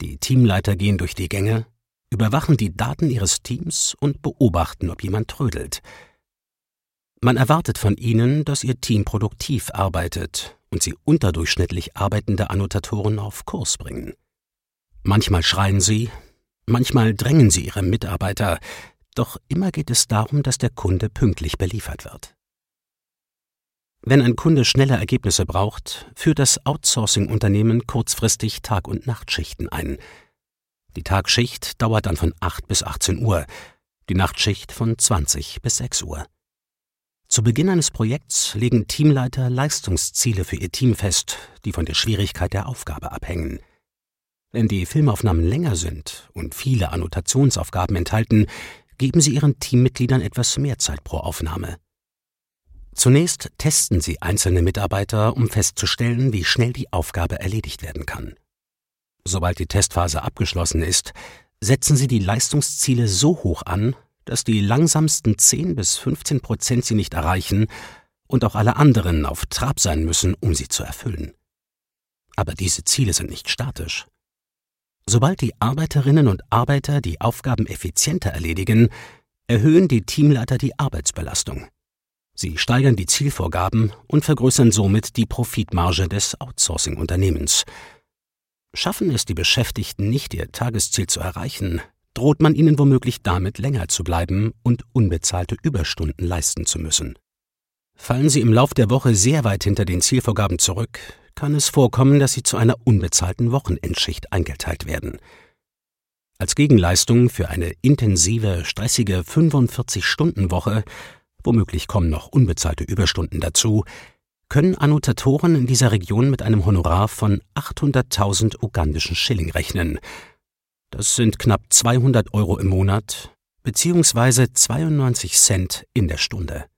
Die Teamleiter gehen durch die Gänge, überwachen die Daten ihres Teams und beobachten, ob jemand trödelt. Man erwartet von ihnen, dass ihr Team produktiv arbeitet und sie unterdurchschnittlich arbeitende Annotatoren auf Kurs bringen. Manchmal schreien sie, manchmal drängen sie ihre Mitarbeiter, doch immer geht es darum, dass der Kunde pünktlich beliefert wird. Wenn ein Kunde schnelle Ergebnisse braucht, führt das Outsourcing-Unternehmen kurzfristig Tag- und Nachtschichten ein. Die Tagschicht dauert dann von 8 bis 18 Uhr, die Nachtschicht von 20 bis 6 Uhr. Zu Beginn eines Projekts legen Teamleiter Leistungsziele für ihr Team fest, die von der Schwierigkeit der Aufgabe abhängen. Wenn die Filmaufnahmen länger sind und viele Annotationsaufgaben enthalten, geben sie ihren Teammitgliedern etwas mehr Zeit pro Aufnahme. Zunächst testen sie einzelne Mitarbeiter, um festzustellen, wie schnell die Aufgabe erledigt werden kann. Sobald die Testphase abgeschlossen ist, setzen sie die Leistungsziele so hoch an, dass die langsamsten 10-15% sie nicht erreichen und auch alle anderen auf Trab sein müssen, um sie zu erfüllen. Aber diese Ziele sind nicht statisch. Sobald die Arbeiterinnen und Arbeiter die Aufgaben effizienter erledigen, erhöhen die Teamleiter die Arbeitsbelastung. Sie steigern die Zielvorgaben und vergrößern somit die Profitmarge des Outsourcing-Unternehmens. Schaffen es die Beschäftigten nicht, ihr Tagesziel zu erreichen, droht man ihnen womöglich damit, länger zu bleiben und unbezahlte Überstunden leisten zu müssen. Fallen sie im Lauf der Woche sehr weit hinter den Zielvorgaben zurück, kann es vorkommen, dass sie zu einer unbezahlten Wochenendschicht eingeteilt werden. Als Gegenleistung für eine intensive, stressige 45-Stunden-Woche, womöglich kommen noch unbezahlte Überstunden dazu, können Annotatoren in dieser Region mit einem Honorar von 800.000 ugandischen Schilling rechnen. Das sind knapp 200 € im Monat bzw. 92 Cent in der Stunde.